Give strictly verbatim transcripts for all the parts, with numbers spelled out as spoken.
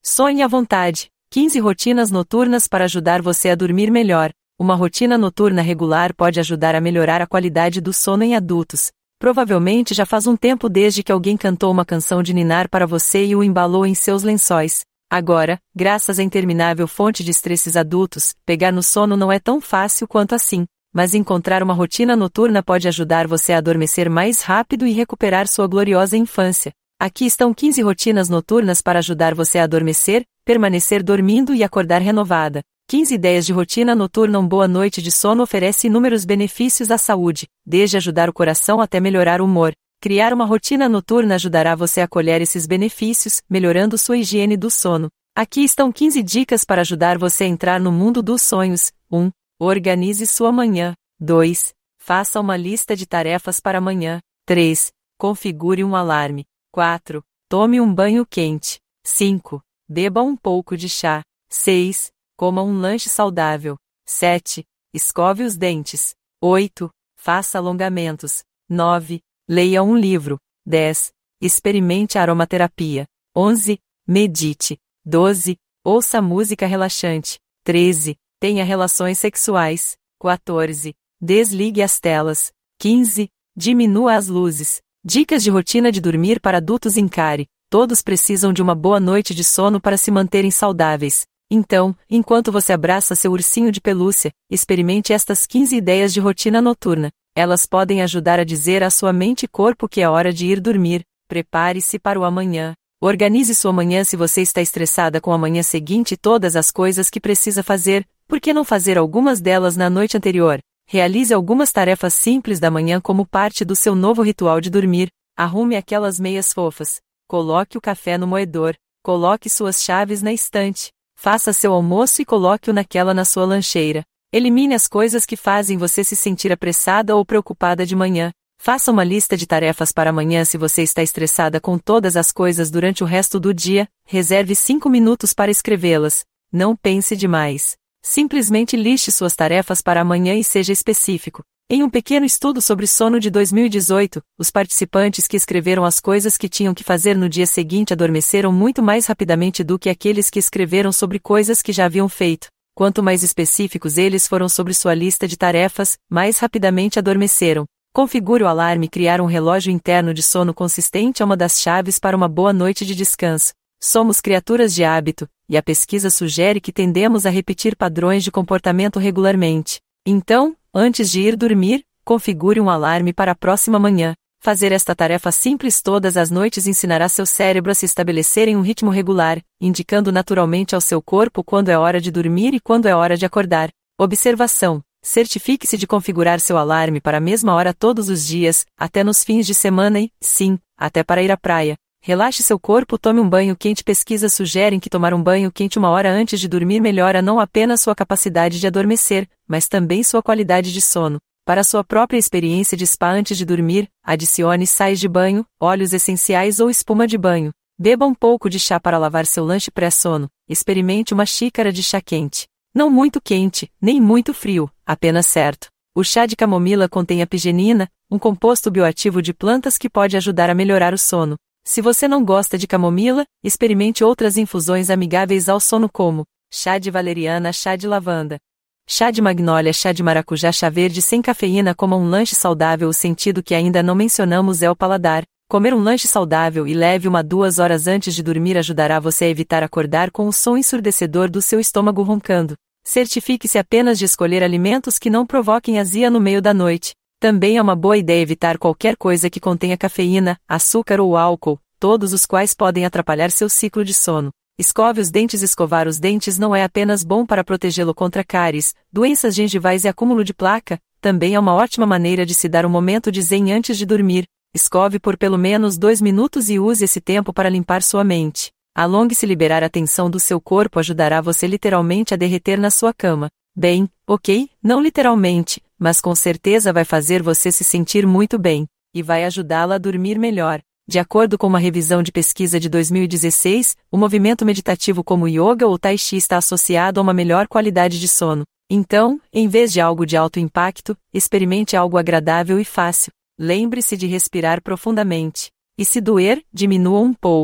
Sonhe à vontade. quinze rotinas noturnas para ajudar você a dormir melhor. Uma rotina noturna regular pode ajudar a melhorar a qualidade do sono em adultos. Provavelmente já faz um tempo desde que alguém cantou uma canção de ninar para você e o embalou em seus lençóis. Agora, graças à interminável fonte de estresses adultos, pegar no sono não é tão fácil quanto assim. Mas encontrar uma rotina noturna pode ajudar você a adormecer mais rápido e recuperar sua gloriosa infância. Aqui estão quinze rotinas noturnas para ajudar você a adormecer, permanecer dormindo e acordar renovada. quinze ideias de rotina noturna. Uma boa noite de sono oferece inúmeros benefícios à saúde, desde ajudar o coração até melhorar o humor. Criar uma rotina noturna ajudará você a colher esses benefícios, melhorando sua higiene do sono. Aqui estão quinze dicas para ajudar você a entrar no mundo dos sonhos. um. Organize sua manhã. dois. Faça uma lista de tarefas para amanhã. três. Configure um alarme. quatro. Tome um banho quente. cinco. Beba um pouco de chá. seis. Coma um lanche saudável. sete. Escove os dentes. oito. Faça alongamentos. nove. Leia um livro. dez. Experimente a aromaterapia. onze. Medite. doze. Ouça música relaxante. treze. Tenha relações sexuais. quatorze. Desligue as telas. quinze. Diminua as luzes. Dicas de rotina de dormir para adultos. Encare. Todos precisam de uma boa noite de sono para se manterem saudáveis. Então, enquanto você abraça seu ursinho de pelúcia, experimente estas quinze ideias de rotina noturna. Elas podem ajudar a dizer à sua mente e corpo que é hora de ir dormir. Prepare-se para o amanhã. Organize sua manhã. Se você está estressada com a manhã seguinte e todas as coisas que precisa fazer, por que não fazer algumas delas na noite anterior? Realize algumas tarefas simples da manhã como parte do seu novo ritual de dormir. Arrume aquelas meias fofas. Coloque o café no moedor. Coloque suas chaves na estante. Faça seu almoço e coloque-o naquela na sua lancheira. Elimine as coisas que fazem você se sentir apressada ou preocupada de manhã. Faça uma lista de tarefas para amanhã. Se você está estressada com todas as coisas durante o resto do dia, reserve cinco minutos para escrevê-las. Não pense demais. Simplesmente liste suas tarefas para amanhã e seja específico. Em um pequeno estudo sobre sono de dois mil e dezoito, os participantes que escreveram as coisas que tinham que fazer no dia seguinte adormeceram muito mais rapidamente do que aqueles que escreveram sobre coisas que já haviam feito. Quanto mais específicos eles foram sobre sua lista de tarefas, mais rapidamente adormeceram. Configure o alarme. Criar um relógio interno de sono consistente é uma das chaves para uma boa noite de descanso. Somos criaturas de hábito, e a pesquisa sugere que tendemos a repetir padrões de comportamento regularmente. Então, antes de ir dormir, configure um alarme para a próxima manhã. Fazer esta tarefa simples todas as noites ensinará seu cérebro a se estabelecer em um ritmo regular, indicando naturalmente ao seu corpo quando é hora de dormir e quando é hora de acordar. Observação: certifique-se de configurar seu alarme para a mesma hora todos os dias, até nos fins de semana e, sim, até para ir à praia. Relaxe seu corpo. Tome um banho quente. Pesquisas sugerem que tomar um banho quente uma hora antes de dormir melhora não apenas sua capacidade de adormecer, mas também sua qualidade de sono. Para sua própria experiência de spa antes de dormir, adicione sais de banho, óleos essenciais ou espuma de banho. Beba um pouco de chá para lavar seu lanche pré-sono. Experimente uma xícara de chá quente. Não muito quente, nem muito frio, apenas certo. O chá de camomila contém apigenina, um composto bioativo de plantas que pode ajudar a melhorar o sono. Se você não gosta de camomila, experimente outras infusões amigáveis ao sono como chá de valeriana, chá de lavanda, chá de magnólia, chá de maracujá, chá verde sem cafeína. Coma um lanche saudável. O sentido que ainda não mencionamos é o paladar. Comer um lanche saudável e leve uma duas horas antes de dormir ajudará você a evitar acordar com o som ensurdecedor do seu estômago roncando. Certifique-se apenas de escolher alimentos que não provoquem azia no meio da noite. Também é uma boa ideia evitar qualquer coisa que contenha cafeína, açúcar ou álcool, todos os quais podem atrapalhar seu ciclo de sono. Escove os dentes. Escovar os dentes não é apenas bom para protegê-lo contra cáries, doenças gengivais e acúmulo de placa, também é uma ótima maneira de se dar um momento de zen antes de dormir. Escove por pelo menos dois minutos e use esse tempo para limpar sua mente. Alongue-se. Liberar a tensão do seu corpo ajudará você literalmente a derreter na sua cama. Bem, ok, não literalmente, mas com certeza vai fazer você se sentir muito bem, e vai ajudá-la a dormir melhor. De acordo com uma revisão de pesquisa de dois mil e dezesseis, o movimento meditativo como yoga ou tai chi está associado a uma melhor qualidade de sono. Então, em vez de algo de alto impacto, experimente algo agradável e fácil. Lembre-se de respirar profundamente. E se doer, diminua um pouco.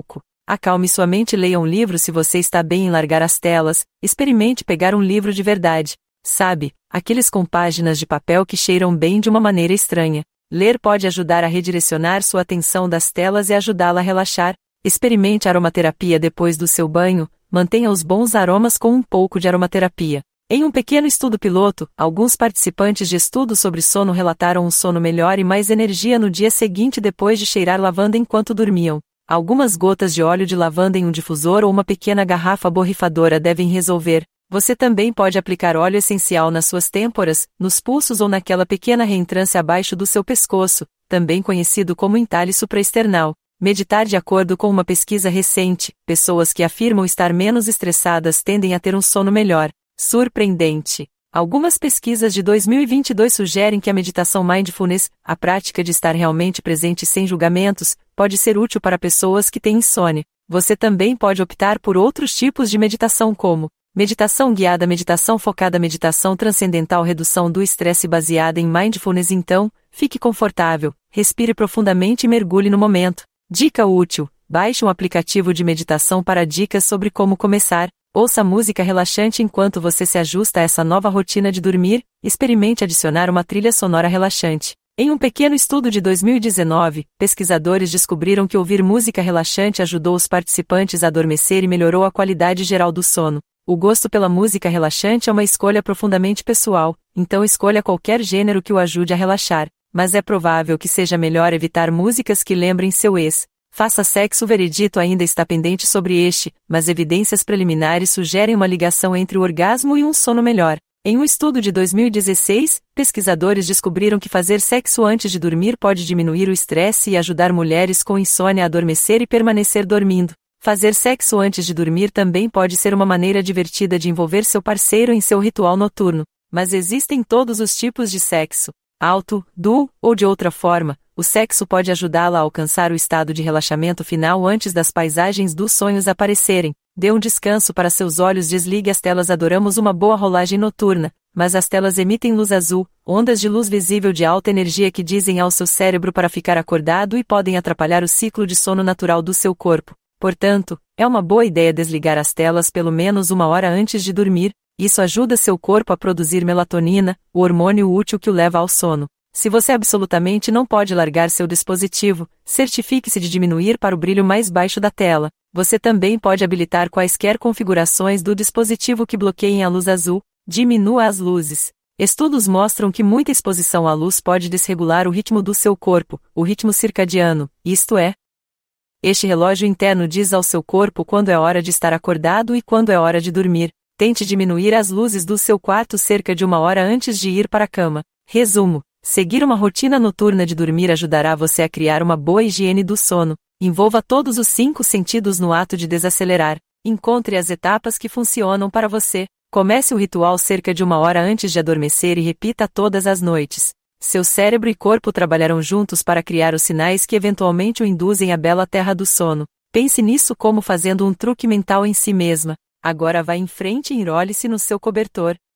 Acalme sua mente e leia um livro se você está bem em largar as telas, experimente pegar um livro de verdade. Sabe, aqueles com páginas de papel que cheiram bem de uma maneira estranha. Ler pode ajudar a redirecionar sua atenção das telas e ajudá-la a relaxar. Experimente aromaterapia depois do seu banho, mantenha os bons aromas com um pouco de aromaterapia. Em um pequeno estudo piloto, alguns participantes de estudos sobre sono relataram um sono melhor e mais energia no dia seguinte depois de cheirar lavanda enquanto dormiam. Algumas gotas de óleo de lavanda em um difusor ou uma pequena garrafa borrifadora devem resolver. Você também pode aplicar óleo essencial nas suas têmporas, nos pulsos ou naquela pequena reentrância abaixo do seu pescoço, também conhecido como entalhe supraesternal. Meditar. De acordo com uma pesquisa recente, pessoas que afirmam estar menos estressadas tendem a ter um sono melhor. Surpreendente! Algumas pesquisas de dois mil e vinte e dois sugerem que a meditação mindfulness, a prática de estar realmente presente sem julgamentos, pode ser útil para pessoas que têm insônia. Você também pode optar por outros tipos de meditação como meditação guiada, meditação focada, meditação transcendental, redução do estresse baseada em mindfulness. Então, fique confortável, respire profundamente e mergulhe no momento. Dica útil: baixe um aplicativo de meditação para dicas sobre como começar. Ouça música relaxante enquanto você se ajusta a essa nova rotina de dormir. Experimente adicionar uma trilha sonora relaxante. Em um pequeno estudo de dois mil e dezenove, pesquisadores descobriram que ouvir música relaxante ajudou os participantes a adormecer e melhorou a qualidade geral do sono. O gosto pela música relaxante é uma escolha profundamente pessoal, então escolha qualquer gênero que o ajude a relaxar, mas é provável que seja melhor evitar músicas que lembrem seu ex. Faça sexo. O veredito ainda está pendente sobre este, mas evidências preliminares sugerem uma ligação entre o orgasmo e um sono melhor. Em um estudo de dois mil e dezesseis, pesquisadores descobriram que fazer sexo antes de dormir pode diminuir o estresse e ajudar mulheres com insônia a adormecer e permanecer dormindo. Fazer sexo antes de dormir também pode ser uma maneira divertida de envolver seu parceiro em seu ritual noturno. Mas existem todos os tipos de sexo. Alto, duo, ou de outra forma, o sexo pode ajudá-la a alcançar o estado de relaxamento final antes das paisagens dos sonhos aparecerem. Dê um descanso para seus olhos. Desligue as telas. Adoramos uma boa rolagem noturna, mas as telas emitem luz azul, ondas de luz visível de alta energia que dizem ao seu cérebro para ficar acordado e podem atrapalhar o ciclo de sono natural do seu corpo. Portanto, é uma boa ideia desligar as telas pelo menos uma hora antes de dormir. Isso ajuda seu corpo a produzir melatonina, o hormônio útil que o leva ao sono. Se você absolutamente não pode largar seu dispositivo, certifique-se de diminuir para o brilho mais baixo da tela. Você também pode habilitar quaisquer configurações do dispositivo que bloqueiem a luz azul. Diminua as luzes. Estudos mostram que muita exposição à luz pode desregular o ritmo do seu corpo, o ritmo circadiano, isto é, este relógio interno diz ao seu corpo quando é hora de estar acordado e quando é hora de dormir. Tente diminuir as luzes do seu quarto cerca de uma hora antes de ir para a cama. Resumo: seguir uma rotina noturna de dormir ajudará você a criar uma boa higiene do sono. Envolva todos os cinco sentidos no ato de desacelerar. Encontre as etapas que funcionam para você. Comece o ritual cerca de uma hora antes de adormecer e repita todas as noites. Seu cérebro e corpo trabalharão juntos para criar os sinais que eventualmente o induzem à bela terra do sono. Pense nisso como fazendo um truque mental em si mesma. Agora vá em frente e enrole-se no seu cobertor.